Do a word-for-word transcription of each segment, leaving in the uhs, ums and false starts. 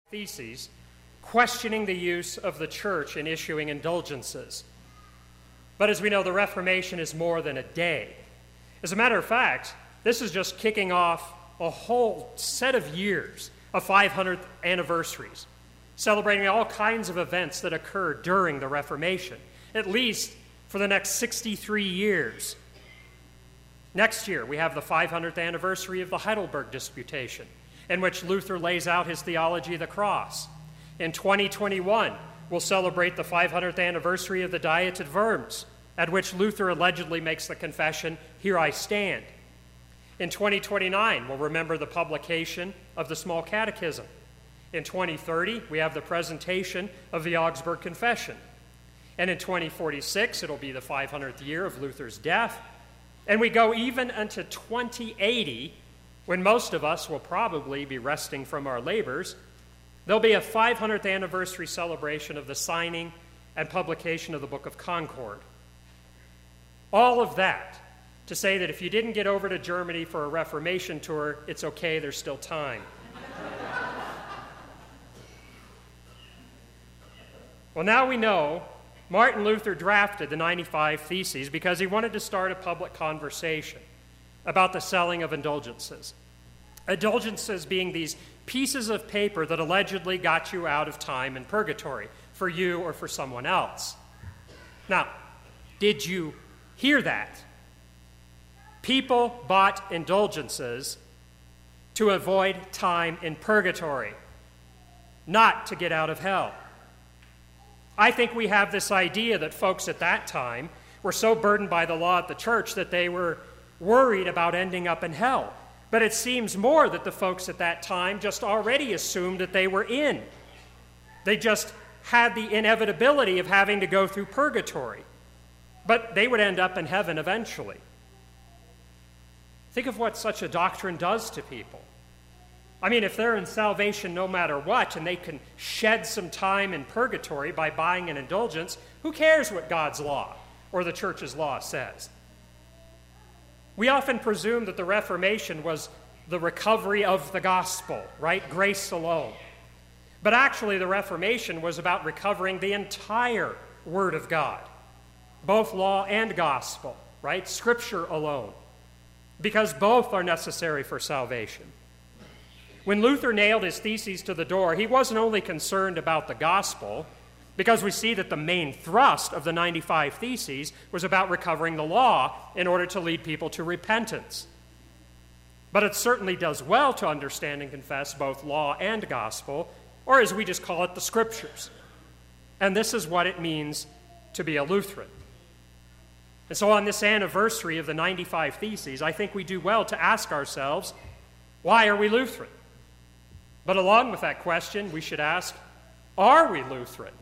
Theses, questioning the use of the church in issuing indulgences. But as we know, the Reformation is more than a day. As a matter of fact, this is just kicking off a whole set of years of five hundredth anniversaries, celebrating all kinds of events that occurred during the Reformation, at least for the next sixty-three years. Next year, we have the five hundredth anniversary of the Heidelberg Disputation, in which Luther lays out his theology of the cross. In twenty twenty-one, we'll celebrate the five hundredth anniversary of the Diet at Worms, at which Luther allegedly makes the confession, "Here I stand." In twenty twenty-nine, we'll remember the publication of the Small Catechism. In twenty thirty, we have the presentation of the Augsburg Confession. And in twenty forty-six, it'll be the five hundredth year of Luther's death. And we go even unto twenty eighty, when most of us will probably be resting from our labors. There'll be a five hundredth anniversary celebration of the signing and publication of the Book of Concord. All of that to say that if you didn't get over to Germany for a Reformation tour, it's okay, there's still time. Well, now we know Martin Luther drafted the ninety-five Theses because he wanted to start a public conversation about the selling of indulgences. Indulgences being these pieces of paper that allegedly got you out of time in purgatory for you or for someone else. Now, did you hear that? People bought indulgences to avoid time in purgatory, not to get out of hell. I think we have this idea that folks at that time were so burdened by the law at the church that they were worried about ending up in hell. But it seems more that the folks at that time just already assumed that they were in. They just had the inevitability of having to go through purgatory. But they would end up in heaven eventually. Think of what such a doctrine does to people. I mean, if they're in salvation no matter what, and they can shed some time in purgatory by buying an indulgence, who cares what God's law or the church's law says? We often presume that the Reformation was the recovery of the gospel, right? Grace alone. But actually, the Reformation was about recovering the entire Word of God, both law and gospel, right? Scripture alone, because both are necessary for salvation. When Luther nailed his theses to the door, he wasn't only concerned about the gospel, because we see that the main thrust of the ninety-five Theses was about recovering the law in order to lead people to repentance. But it certainly does well to understand and confess both law and gospel, or as we just call it, the Scriptures. And this is what it means to be a Lutheran. And so on this anniversary of the ninety-five Theses, I think we do well to ask ourselves, why are we Lutheran? But along with that question, we should ask, are we Lutheran?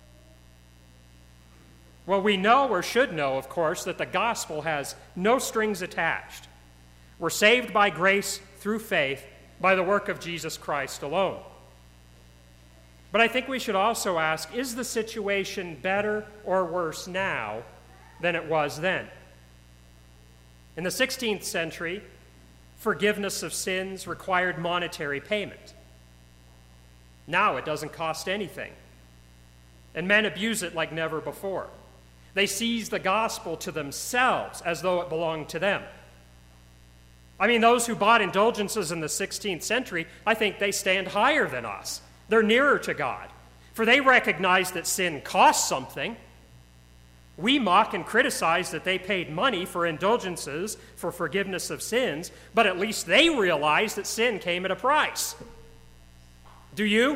Well, we know or should know, of course, that the gospel has no strings attached. We're saved by grace through faith by the work of Jesus Christ alone. But I think we should also ask, is the situation better or worse now than it was then? In the sixteenth century, forgiveness of sins required monetary payment. Now it doesn't cost anything. And men abuse it like never before. They seize the gospel to themselves as though it belonged to them. I mean, those who bought indulgences in the sixteenth century, I think they stand higher than us. They're nearer to God, for they recognize that sin costs something. We mock and criticize that they paid money for indulgences for forgiveness of sins, but at least they realize that sin came at a price. Do you?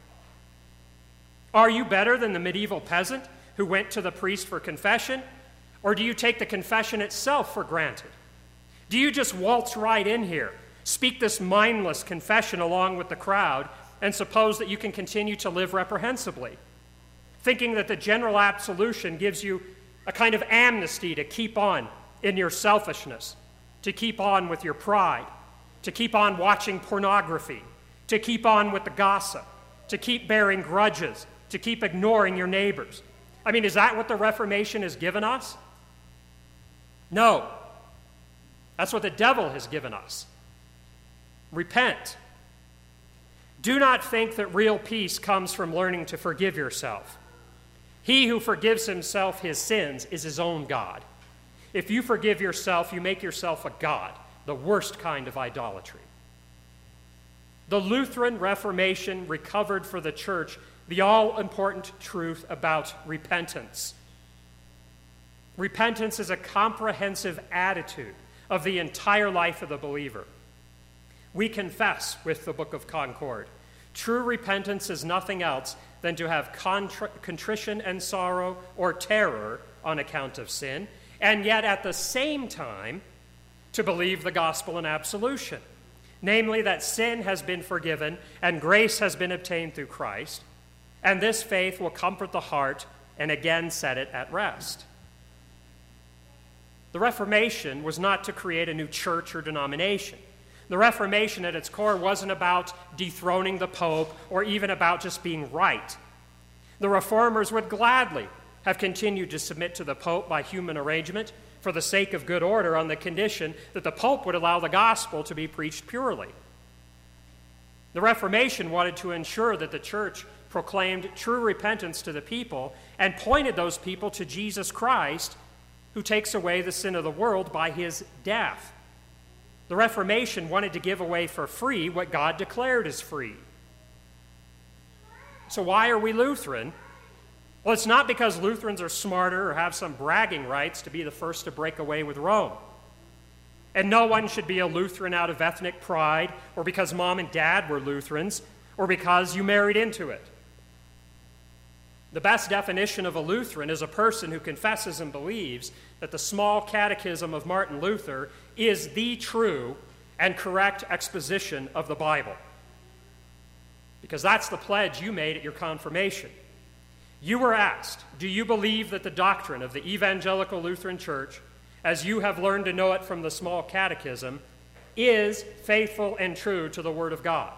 Are you better than the medieval peasant who went to the priest for confession? Or do you take the confession itself for granted? Do you just waltz right in here, speak this mindless confession along with the crowd, and suppose that you can continue to live reprehensibly, thinking that the general absolution gives you a kind of amnesty to keep on in your selfishness, to keep on with your pride, to keep on watching pornography, to keep on with the gossip, to keep bearing grudges, to keep ignoring your neighbors? I mean, is that what the Reformation has given us? No. That's what the devil has given us. Repent. Do not think that real peace comes from learning to forgive yourself. He who forgives himself his sins is his own God. If you forgive yourself, you make yourself a god, the worst kind of idolatry. The Lutheran Reformation recovered for the church the all-important truth about repentance. Repentance is a comprehensive attitude of the entire life of the believer. We confess with the Book of Concord, true repentance is nothing else than to have contr- contrition and sorrow or terror on account of sin, and yet at the same time to believe the gospel and absolution, namely that sin has been forgiven and grace has been obtained through Christ, and this faith will comfort the heart and again set it at rest. The Reformation was not to create a new church or denomination. The Reformation at its core wasn't about dethroning the Pope or even about just being right. The Reformers would gladly have continued to submit to the Pope by human arrangement for the sake of good order on the condition that the Pope would allow the gospel to be preached purely. The Reformation wanted to ensure that the church proclaimed true repentance to the people and pointed those people to Jesus Christ, who takes away the sin of the world by his death. The Reformation wanted to give away for free what God declared as free. So why are we Lutheran? Well, it's not because Lutherans are smarter or have some bragging rights to be the first to break away with Rome. And no one should be a Lutheran out of ethnic pride, or because mom and dad were Lutherans, or because you married into it. The best definition of a Lutheran is a person who confesses and believes that the small catechism of Martin Luther is the true and correct exposition of the Bible. Because that's the pledge you made at your confirmation. You were asked, do you believe that the doctrine of the Evangelical Lutheran Church, as you have learned to know it from the small catechism, is faithful and true to the Word of God?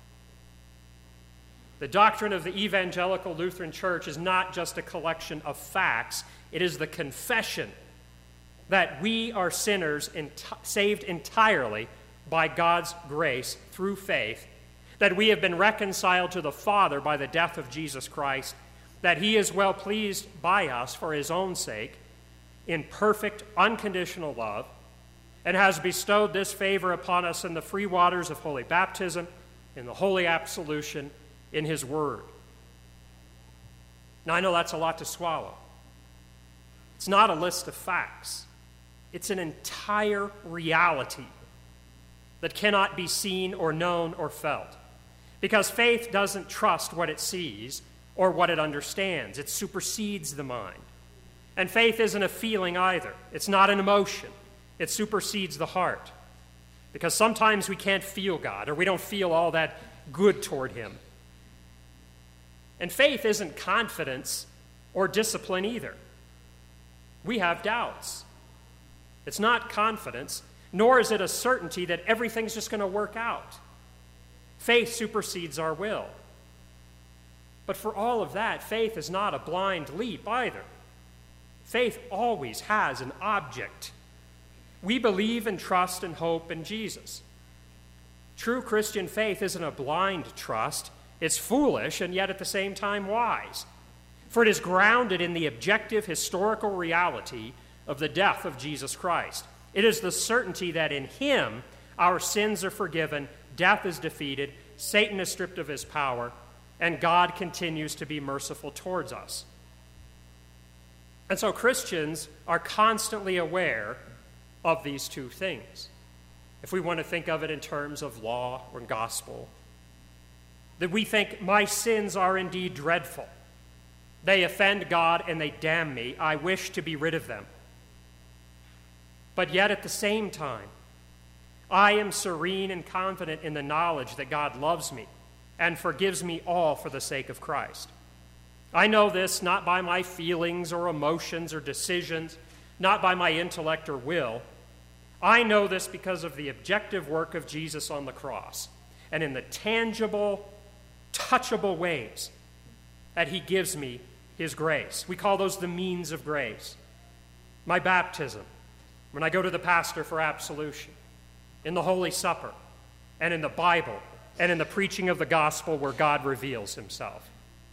The doctrine of the Evangelical Lutheran Church is not just a collection of facts. It is the confession that we are sinners enti- saved entirely by God's grace through faith, that we have been reconciled to the Father by the death of Jesus Christ, that he is well pleased by us for his own sake in perfect, unconditional love, and has bestowed this favor upon us in the free waters of holy baptism, in the holy absolution, in his word. Now, I know that's a lot to swallow. It's not a list of facts. It's an entire reality that cannot be seen or known or felt. Because faith doesn't trust what it sees or what it understands. It supersedes the mind. And faith isn't a feeling either. It's not an emotion. It supersedes the heart. Because sometimes we can't feel God, or we don't feel all that good toward him. And faith isn't confidence or discipline either. We have doubts. It's not confidence, nor is it a certainty that everything's just going to work out. Faith supersedes our will. But for all of that, faith is not a blind leap either. Faith always has an object. We believe and trust and hope in Jesus. True Christian faith isn't a blind trust. It's foolish and yet at the same time wise. For it is grounded in the objective historical reality of the death of Jesus Christ. It is the certainty that in him our sins are forgiven, death is defeated, Satan is stripped of his power, and God continues to be merciful towards us. And so Christians are constantly aware of these two things. If we want to think of it in terms of law or gospel, that we think, my sins are indeed dreadful. They offend God and they damn me. I wish to be rid of them. But yet at the same time, I am serene and confident in the knowledge that God loves me and forgives me all for the sake of Christ. I know this not by my feelings or emotions or decisions, not by my intellect or will. I know this because of the objective work of Jesus on the cross and in the tangible, touchable ways that he gives me his grace. We call those the means of grace. My baptism, when I go to the pastor for absolution, in the Holy Supper, and in the Bible, and in the preaching of the gospel where God reveals himself.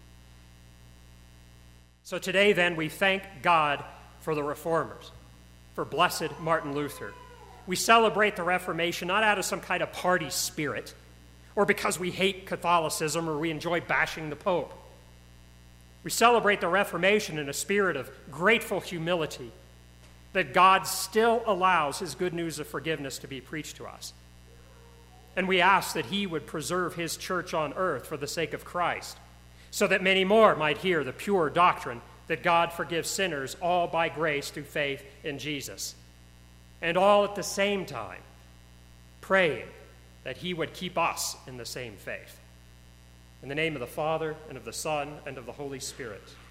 So today, then, we thank God for the reformers, for blessed Martin Luther. We celebrate the Reformation not out of some kind of party spirit or because we hate Catholicism or we enjoy bashing the Pope. We celebrate the Reformation in a spirit of grateful humility that God still allows his good news of forgiveness to be preached to us. And we ask that he would preserve his church on earth for the sake of Christ, so that many more might hear the pure doctrine that God forgives sinners all by grace through faith in Jesus, and all at the same time praying that he would keep us in the same faith. In the name of the Father, and of the Son, and of the Holy Spirit.